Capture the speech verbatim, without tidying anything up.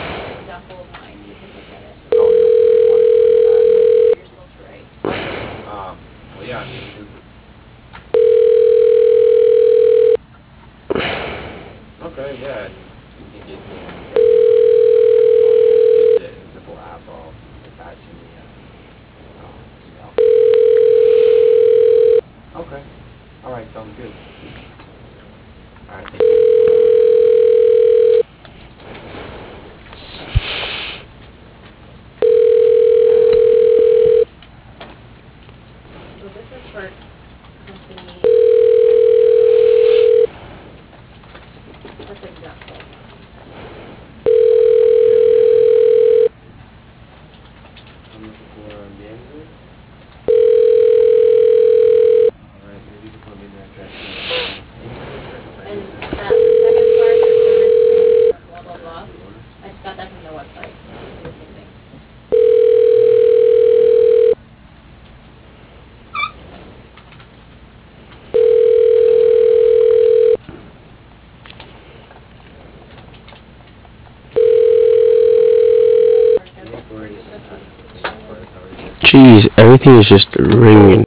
example of mine. You can look at it. Oh, yeah. You want it to Yeah, be you're supposed to write. back? Um, well, yeah, I mean, we can. Okay, yeah, you can get me a schedule. Just a simple app. I'll attach in the uh, um, email. Okay. All right, sounds good. All right, thank you. So this is for company. That's example. Yeah, manager. I'm looking for a manager. All right, maybe you can put me in that track. Email address. I And need that. that the second part, your service fee, blah blah blah. The order. I just got that from the website. It's the same thing. No worries. Uh, of course, already. Jeez, everything is just ringing.